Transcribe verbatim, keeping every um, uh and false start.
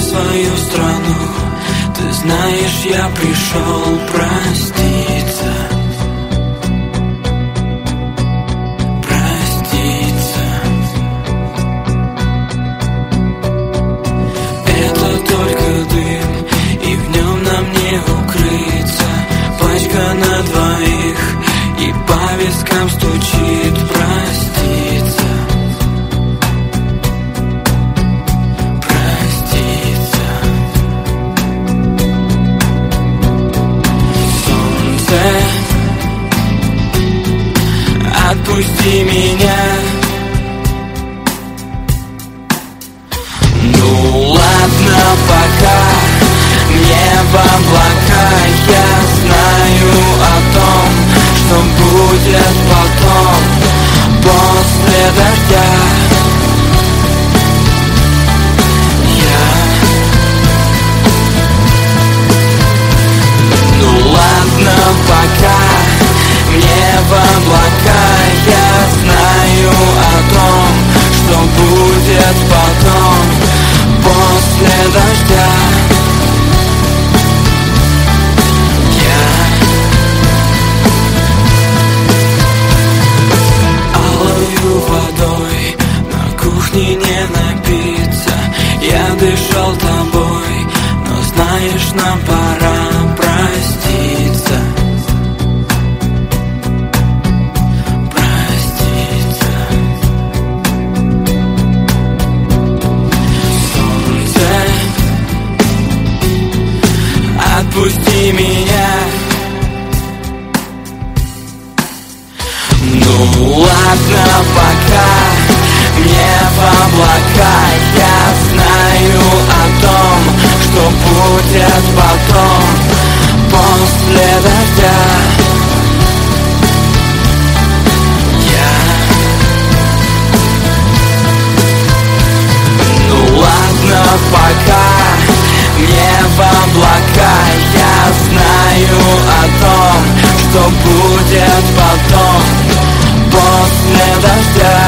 свою страну. Ты знаешь, я пришел проститься. Проститься. Это только дым, и в нем нам не укрыться. Пачка на двоих, и по вискам стучит проститься. Отпусти меня. Ну ладно, пока мне в облака. Я знаю о том, что будет потом, после дождя. Я Ну ладно, пока мне в облака. Я знаю о том, что будет потом, после дождя. Я алою водой на кухне не напиться. Я дышал тобой, но знаешь, нам пора проститься. Отпусти меня. Ну ладно, пока мне в облака. Я знаю о том, что будет потом, после дождя. Я Ну ладно, пока мне в облака. Я знаю о том, что будет потом, после дождя.